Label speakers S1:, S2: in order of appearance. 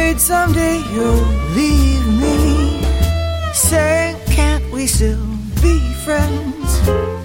S1: afraid someday you'll leave me, saying can't we still be friends?